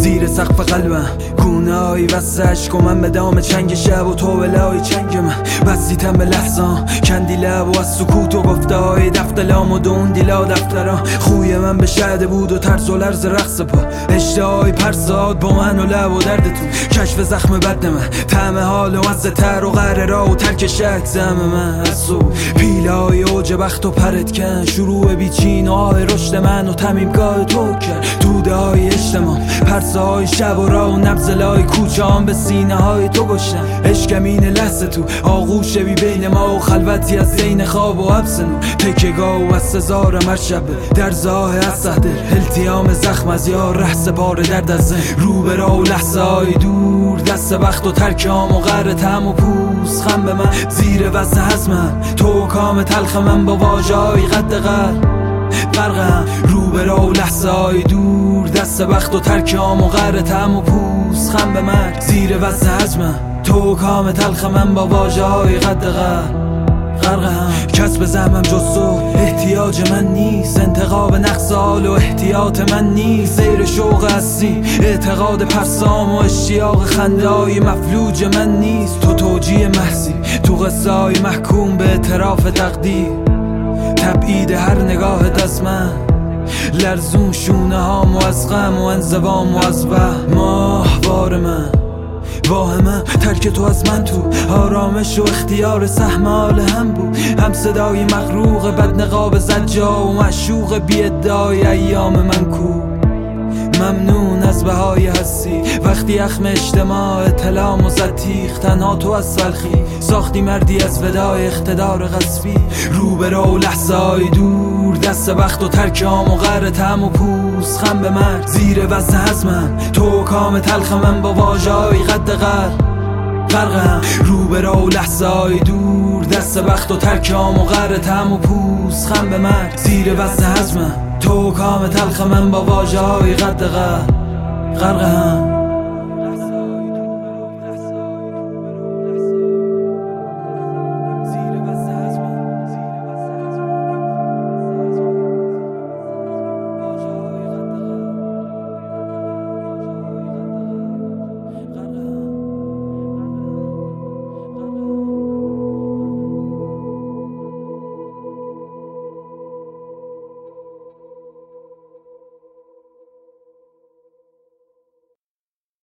زیر سقف قلبم گونه های وسط عشق و من به دام چنگ شب و تو بلای چنگ من بسیتم به لحظان کندی لب و از سکوت و گفته های دفتلام و دون دیلا دفتران خوی من به شهده بود و ترس و لرز رقص پا اشتهای پرساد با من و لب و درد تو کشف زخم بد من طعم حال و مزه تر و غره را و ترک شک زم من از تو پیله های اوج بخت و پرت کن شروع بیچین و آه رشد من و تمیمگاه تو کرد دوده های اجتماع پرسه های شب و راه و نبزلای کوچه هم به سینه های تو گشتم اشکمین لحظه تو آغوش بی بین ما و خلوتی از زین خواب و حبس نور تکگاه و از سزارم هر شب در زاه از صدر التیام زخم از یار ره سپار درد از زن رو به راه و لحظه های دور دست بخت و ترکام و غر تم و پوست خم به من زیر وزن حزمم تو کام تلخ من با واجه های قد غرقم رو به راه و لحظه های دور دست بخت و ترکام و غر تم و پوست خم به من زیر وزن حزمم تو کام تلخ من با واجه های قد غرقم کسب زمم جز تو احتیاج من نیست انتقاب نقص حال و احتیاط من نیست سیر شوق هستی اعتقاد پرسام و اشتیاق خنده های مفلوج من نیست تو توجیه محضی تو قصه های محکوم به اعتراف تقدیر تبعید هر نگاهت از من لرزون شونه هام و از غم و انزوام و از وهم ماهوار من واه من ترک تو از من تو آرامش و اختیار سهم حال هم بود هم صدای مغروق بد نقاب زجا و معشوق بی ادعای ایام من کو ممنون از بهای هستی وقتی اخم اجتماع اطلاع و زتیخ تنها تو از سلخی ساختی مردی از ودای اقتدار غصبی رو به راه و لحظه های دور دست بخت و ترکام و غر تم و پوست خم به من زیر وزن حزمم تو کام تلخ من با واجه های قد غرقم رو به راه و لحظه های دور دست بخت و ترکام و غر تم و پوست خم به من زیر وزن حزمم تو کام تلخ من با واجه های قد غرقم